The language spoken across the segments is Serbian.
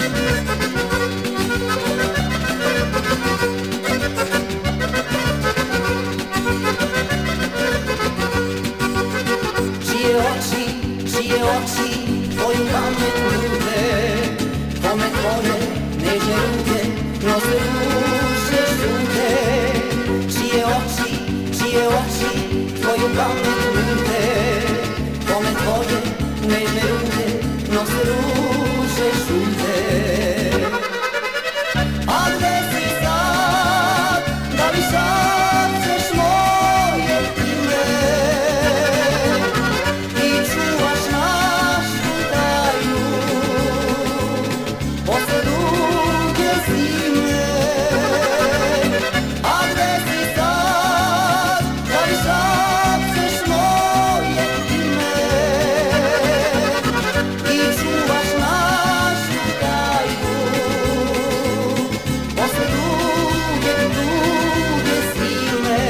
Čije oči tvoju pamet nude, kome tvoje nežne ruke nose duše žute. Čije oči tvoju pamet nude, kome tvoje nežne ruke nose duše žute. A gde si sad, da li šapćeš moje ime i čuvaš našu tajnu posle duge zime? A gde si sad, da li šapćeš moje ime i čuvaš našu tajnu posle duge, duge zime?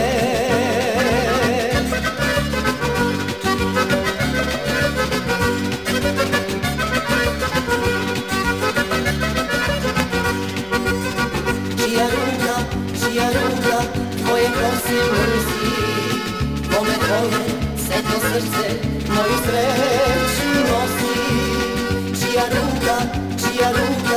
Čija ruka tvoje kose mrzi, kome tvoje setno srce moju sreću nosi? Čija ruka